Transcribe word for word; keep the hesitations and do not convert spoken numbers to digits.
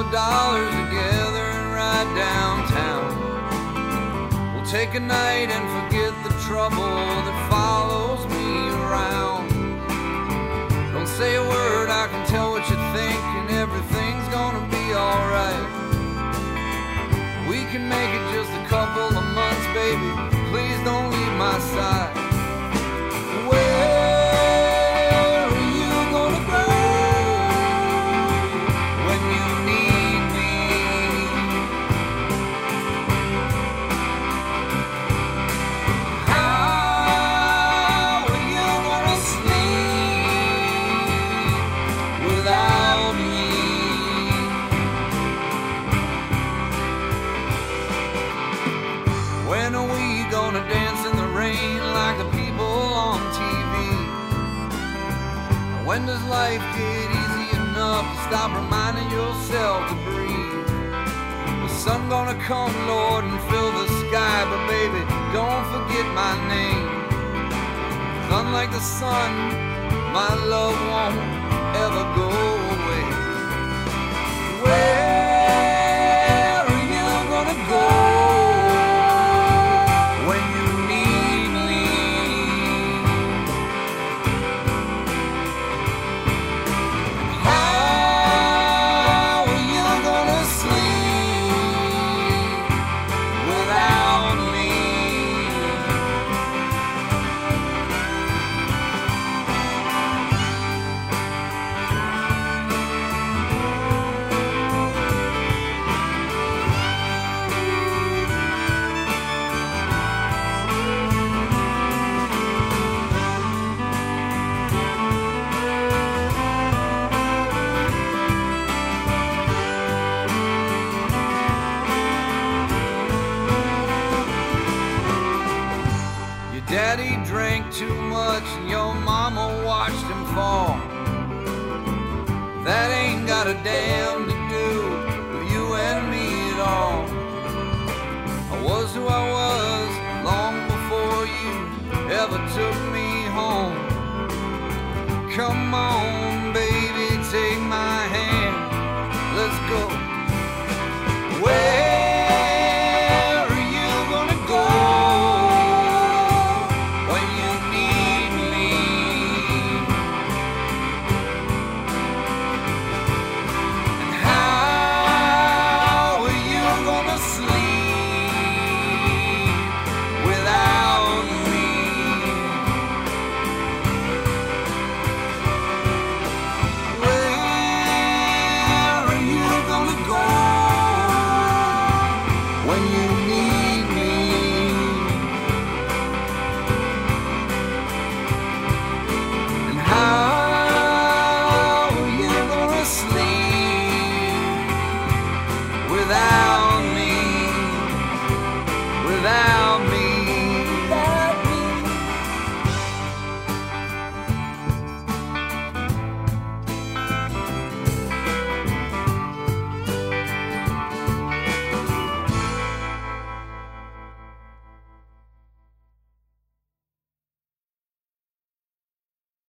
dollars together and ride downtown. We'll take a night and forget the trouble that follows me around. Don't say a word, I can tell what you think, and everything's gonna be alright. We can make it just a couple of months, baby. Please don't leave my side. Where are you gonna go when you need me? How are you gonna sleep without me? When are we gonna dance in the rain like the people on T V? When does life get easy enough to stop reminding yourself to breathe? The sun gonna come, Lord, and fill the sky, but baby, don't forget my name. 'Cause unlike the sun, my love won't ever go away. Where are you gonna go when you need me? How are you gonna sleep without me? Your daddy drank too much and your mama watched him fall. That ain't got a damn